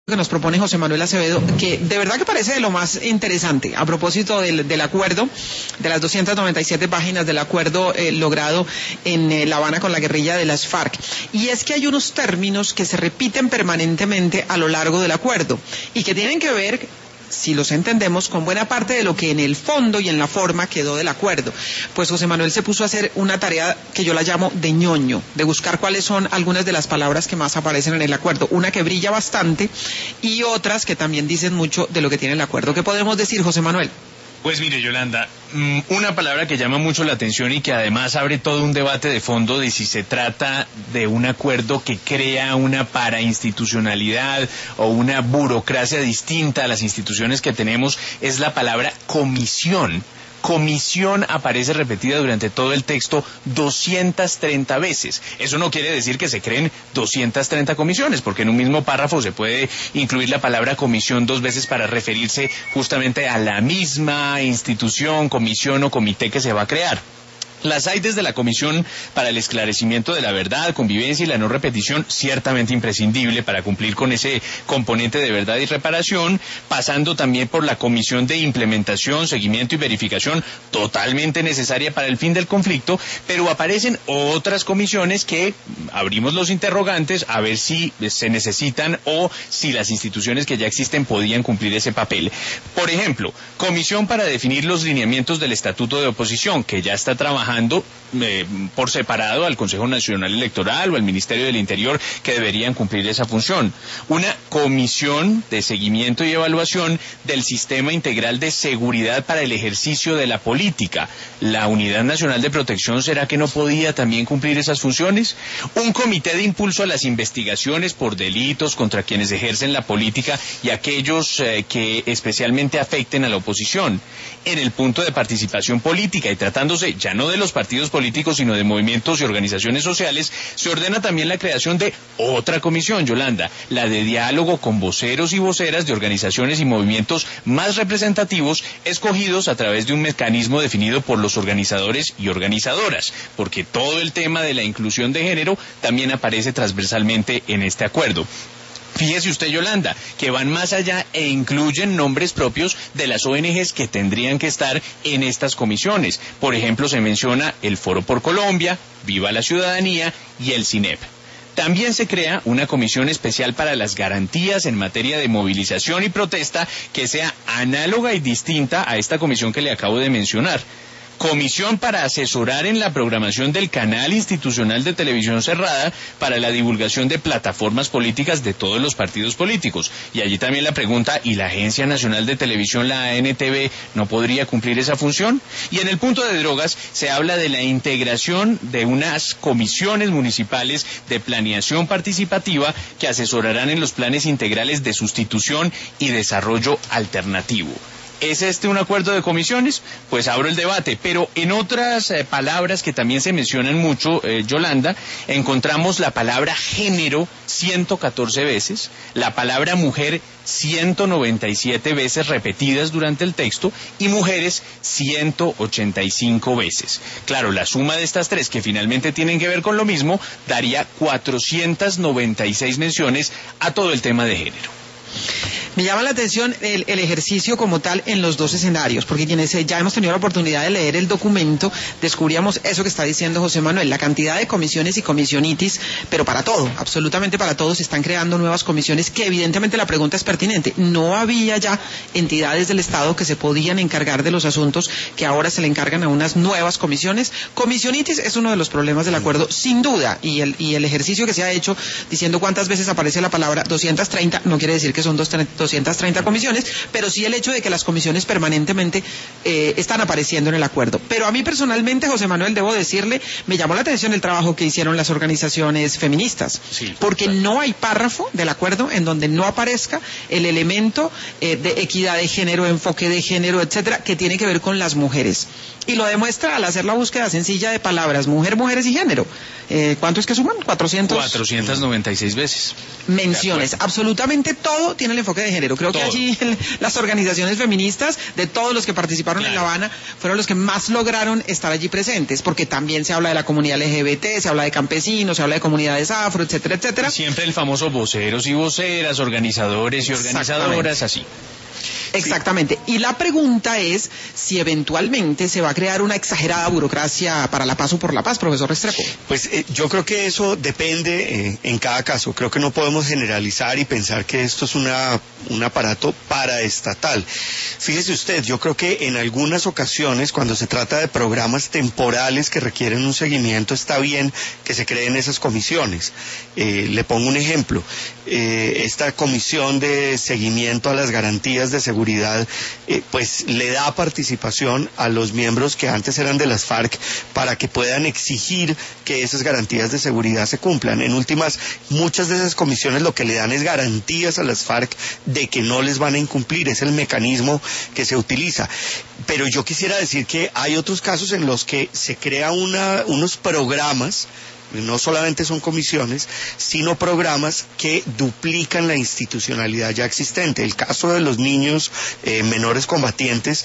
que nos propone José Manuel Acevedo, que de verdad que parece de lo más interesante, a propósito del acuerdo, de las 297 páginas del acuerdo logrado en La Habana con la guerrilla de las FARC. Y es que hay unos términos que se repiten permanentemente a lo largo del acuerdo y que tienen que ver, si los entendemos, con buena parte de lo que en el fondo y en la forma quedó del acuerdo. Pues José Manuel se puso a hacer una tarea que yo la llamo de ñoño, de buscar cuáles son algunas de las palabras que más aparecen en el acuerdo, una que brilla bastante y otras que también dicen mucho de lo que tiene el acuerdo. ¿Qué podemos decir, José Manuel? Pues mire, Yolanda, una palabra que llama mucho la atención y que además abre todo un debate de fondo de si se trata de un acuerdo que crea una parainstitucionalidad o una burocracia distinta a las instituciones que tenemos, es la palabra comisión. Comisión aparece repetida durante todo el texto 230 veces. Eso no quiere decir que se creen 230 comisiones, porque en un mismo párrafo se puede incluir la palabra comisión 2 veces para referirse justamente a la misma institución, comisión o comité que se va a crear. Las hay desde la Comisión para el Esclarecimiento de la Verdad, Convivencia y la No Repetición, ciertamente imprescindible para cumplir con ese componente de verdad y reparación, pasando también por la Comisión de Implementación, Seguimiento y Verificación, totalmente necesaria para el fin del conflicto, pero aparecen otras comisiones que abrimos los interrogantes a ver si se necesitan o si las instituciones que ya existen podían cumplir ese papel. Por ejemplo, Comisión para definir los lineamientos del Estatuto de Oposición, que ya está trabajando por separado al Consejo Nacional Electoral o al Ministerio del Interior, que deberían cumplir esa función. Una comisión de seguimiento y evaluación del Sistema Integral de Seguridad para el ejercicio de la política. ¿La Unidad Nacional de Protección será que no podía también cumplir esas funciones? Un comité de impulso a las investigaciones por delitos contra quienes ejercen la política y aquellos que especialmente afecten a la oposición. En el punto de participación política, y tratándose ya no de los partidos políticos, sino de movimientos y organizaciones sociales, se ordena también la creación de otra comisión, Yolanda, la de diálogo con voceros y voceras de organizaciones y movimientos más representativos, escogidos a través de un mecanismo definido por los organizadores y organizadoras, porque todo el tema de la inclusión de género también aparece transversalmente en este acuerdo. Fíjese usted, Yolanda, que van más allá e incluyen nombres propios de las ONGs que tendrían que estar en estas comisiones. Por ejemplo, se menciona el Foro por Colombia, Viva la Ciudadanía y el CINEP. También se crea una comisión especial para las garantías en materia de movilización y protesta que sea análoga y distinta a esta comisión que le acabo de mencionar. Comisión para asesorar en la programación del canal institucional de televisión cerrada para la divulgación de plataformas políticas de todos los partidos políticos. Y allí también la pregunta, ¿y la Agencia Nacional de Televisión, la ANTV, no podría cumplir esa función? Y en el punto de drogas se habla de la integración de unas comisiones municipales de planeación participativa que asesorarán en los planes integrales de sustitución y desarrollo alternativo. ¿Es este un acuerdo de comisiones? Pues abro el debate, pero en otras palabras que también se mencionan mucho, Yolanda, encontramos la palabra género 114 veces, la palabra mujer 197 veces repetidas durante el texto y mujeres 185 veces. Claro, la suma de estas tres, que finalmente tienen que ver con lo mismo, daría 496 menciones a todo el tema de género. Me llama la atención el ejercicio como tal en los dos escenarios, porque quienes ya hemos tenido la oportunidad de leer el documento, descubríamos eso que está diciendo José Manuel, la cantidad de comisiones y comisionitis, pero para todo, absolutamente para todo, se están creando nuevas comisiones que evidentemente la pregunta es pertinente. No había ya entidades del Estado que se podían encargar de los asuntos que ahora se le encargan a unas nuevas comisiones. Comisionitis es uno de los problemas del acuerdo, sin duda, y el ejercicio que se ha hecho diciendo cuántas veces aparece la palabra 230, no quiere decir que son 230 comisiones, pero sí el hecho de que las comisiones permanentemente están apareciendo en el acuerdo. Pero a mí personalmente, José Manuel, debo decirle, me llamó la atención el trabajo que hicieron las organizaciones feministas, sí, porque no hay párrafo del acuerdo en donde no aparezca el elemento de equidad de género, enfoque de género, etcétera, que tiene que ver con las mujeres. Y lo demuestra al hacer la búsqueda sencilla de palabras, mujer, mujeres y género. ¿Cuánto es que suman? 496 veces. Menciones. Absolutamente todo tiene el enfoque de género. género. Creo que allí las organizaciones feministas, de todos los que participaron en La Habana, fueron los que más lograron estar allí presentes, porque también se habla de la comunidad LGBT, se habla de campesinos, se habla de comunidades afro, etcétera, etcétera. Y siempre el famoso voceros y voceras, organizadores y organizadoras, así. Exactamente. Y la pregunta es si eventualmente se va a crear una exagerada burocracia para la paz o por la paz, profesor Restrepo. Pues yo creo que eso depende en cada caso. Creo que no podemos generalizar y pensar que esto es un aparato paraestatal. Fíjese usted, yo creo que en algunas ocasiones, cuando se trata de programas temporales que requieren un seguimiento, está bien que se creen esas comisiones. Le pongo un ejemplo. Esta comisión de seguimiento a las garantías de seguridad, pues le da participación a los miembros que antes eran de las FARC para que puedan exigir que esas garantías de seguridad se cumplan. En últimas, muchas de esas comisiones lo que le dan es garantías a las FARC de que no les van a incumplir, es el mecanismo que se utiliza. Pero yo quisiera decir que hay otros casos en los que se crea unos programas, no solamente son comisiones, sino programas que duplican la institucionalidad ya existente. El caso de los niños menores combatientes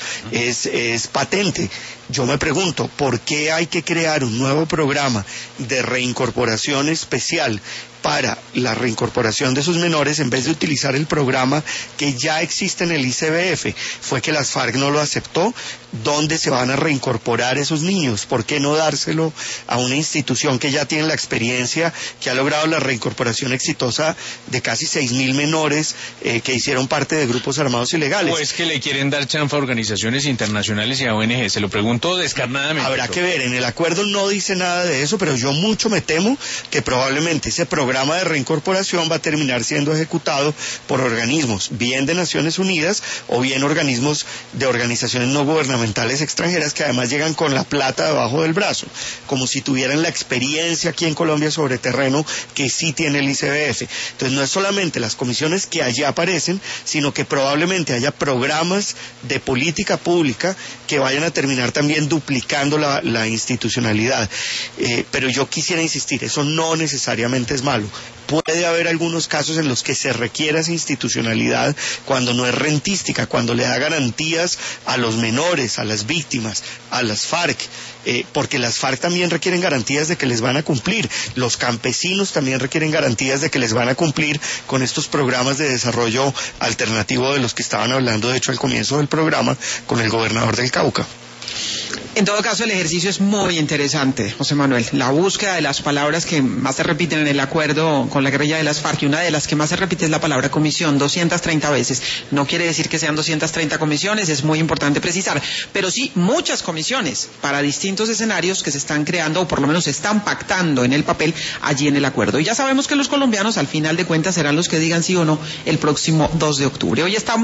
es patente. Yo me pregunto, ¿por qué hay que crear un nuevo programa de reincorporación especial para la reincorporación de sus menores en vez de utilizar el programa que ya existe en el ICBF? Fue que las FARC no lo aceptó. ¿Dónde se van a reincorporar esos niños? ¿Por qué no dárselo a una institución que ya tiene la experiencia, que ha logrado la reincorporación exitosa de casi 6.000 menores que hicieron parte de grupos armados ilegales? ¿O es que le quieren dar chanfa a organizaciones internacionales y a ONG? Se lo pregunto descarnadamente. Habrá que ver, en el acuerdo no dice nada de eso, pero yo mucho me temo que probablemente ese programa de reincorporación va a terminar siendo ejecutado por organismos, bien de Naciones Unidas o bien organismos de organizaciones no gubernamentales extranjeras que además llegan con la plata debajo del brazo, como si tuvieran la experiencia aquí en Colombia sobre terreno que sí tiene el ICBF. Entonces no es solamente las comisiones que allí aparecen, sino que probablemente haya programas de política pública que vayan a terminar también duplicando la institucionalidad. Pero yo quisiera insistir, eso no necesariamente es malo. Puede haber algunos casos en los que se requiera esa institucionalidad cuando no es rentística, cuando le da garantías a los menores, a las víctimas, a las FARC, porque las FARC también requieren garantías de que les van a cumplir. Los campesinos también requieren garantías de que les van a cumplir con estos programas de desarrollo alternativo de los que estaban hablando, de hecho, al comienzo del programa con el gobernador del Cauca. En todo caso, el ejercicio es muy interesante, José Manuel. La búsqueda de las palabras que más se repiten en el acuerdo con la guerrilla de las FARC, y una de las que más se repite es la palabra comisión, 230 veces. No quiere decir que sean 230 comisiones, es muy importante precisar, pero sí muchas comisiones para distintos escenarios que se están creando, o por lo menos se están pactando en el papel allí en el acuerdo. Y ya sabemos que los colombianos, al final de cuentas, serán los que digan sí o no el próximo 2 de octubre. Hoy estamos